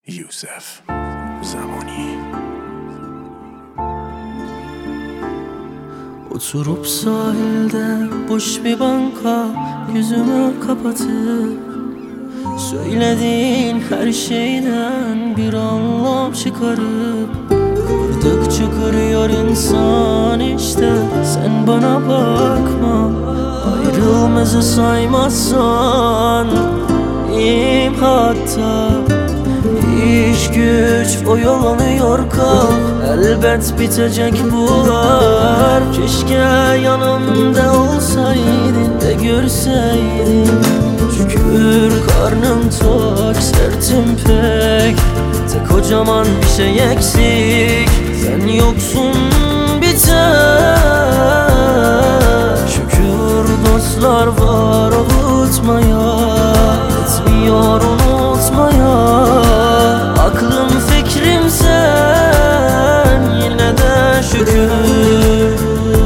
یوسف زمانی. Oturup sahilde boş bir banka, yüzümü kapatıp söylediğin her şeyden bir anlam çıkarıp kırdıkça kırıyor insan işte. Sen bana bakma, ayrılmazı saymazsan iyiyim hatta. İş güç oyalanıyor kalk, elbet bitecek bunlar. Keşke yanımda olsaydın da görseydin. Şükür karnım tok, sertim pek, tek kocaman bir şey eksik. Sen yoksun bir tek. Şükür dostlar var avutmaya, etmiyor unutmaya. Aklım fikrim sen, yine de şükür.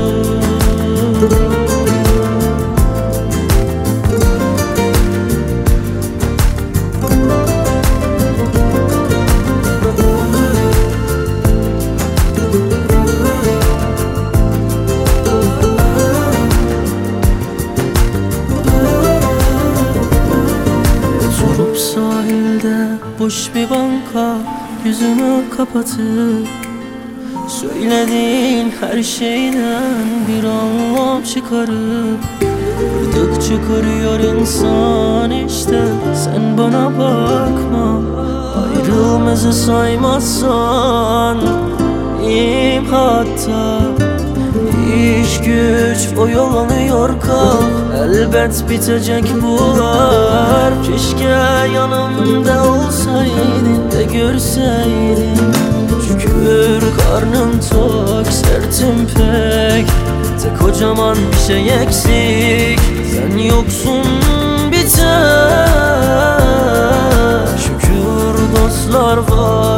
Oturup sahilde boş bir banka, yüzümü kapatıp söylediğin her şeyden bir anlam çıkarıp kırdıkça kırıyor insan işte. Sen bana bakma, ayrılmazı saymazsan iyiyim hatta. İş güç oyalanıyor kalk, elbet bitecek bunlar. Keşke yanımda olsaydın da görseydin. Şükür karnım tok, sertim pek, tek kocaman bir şey eksik. Sen yoksun bir tek. Şükür dostlar var